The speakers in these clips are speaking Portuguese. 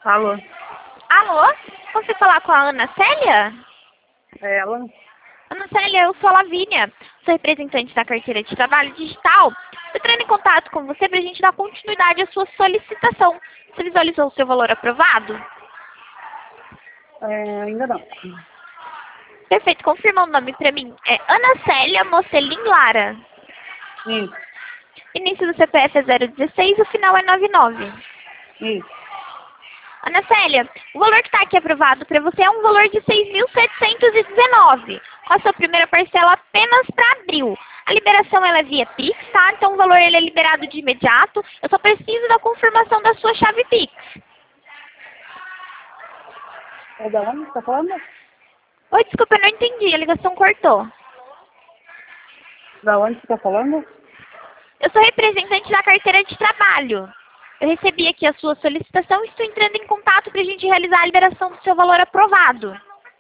Alô? Alô? Você falar com a Ana Célia? É ela? Ana Célia, eu sou a Lavínia, sou representante da carteira de trabalho digital. Estou entrando em contato com você para a gente dar continuidade à sua solicitação. Você visualizou o seu valor aprovado? Ainda não. Perfeito, confirma o nome para mim. É Ana Célia Mocelin Lara. Isso, Início do CPF é 016, o final é 99. isso. Ana Célia, o valor que está aqui aprovado para você é um valor de 6.719. Com a sua primeira parcela apenas para abril. A liberação ela é via Pix, tá? Então o valor ele é liberado de imediato. Eu só preciso da confirmação da sua chave Pix. É da onde você tá falando? Oi, desculpa, eu não entendi. A ligação cortou. Da onde você tá falando? Eu sou representante da carteira de trabalho. Eu recebi aqui a sua solicitação e estou entrando em contato para a gente realizar a liberação do seu valor aprovado.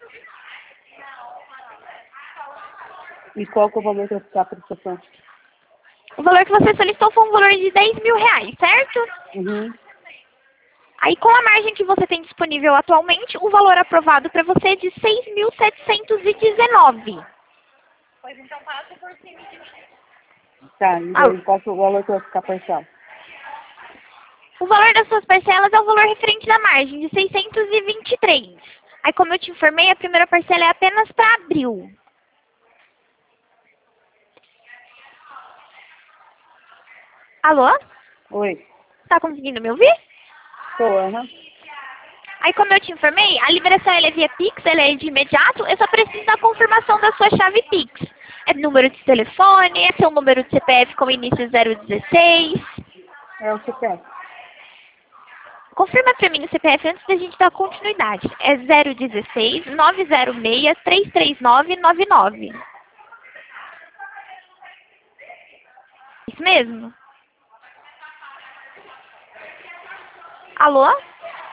E qual que é o valor que está a prestação? O valor que você solicitou foi um valor de 10 mil reais, certo? Uhum. Aí, com a margem que você tem disponível atualmente, o valor aprovado para você é de 6.719. Tá, e Alô. daí qual que é o valor que vai ficar parcial? O valor das suas parcelas é o valor referente da margem, de 623. Aí, como eu te informei, a primeira parcela é apenas para abril. Alô? Oi. Tá conseguindo me ouvir? Tô, aham. Aí, como eu te informei, a liberação ela é via Pix, ela é de imediato, eu só preciso da confirmação da sua chave Pix. É número de telefone, é seu número de CPF com início 016. É o CPF. Confirma para mim o CPF antes da gente dar continuidade. É 016 906 339 99. Isso mesmo? Alô?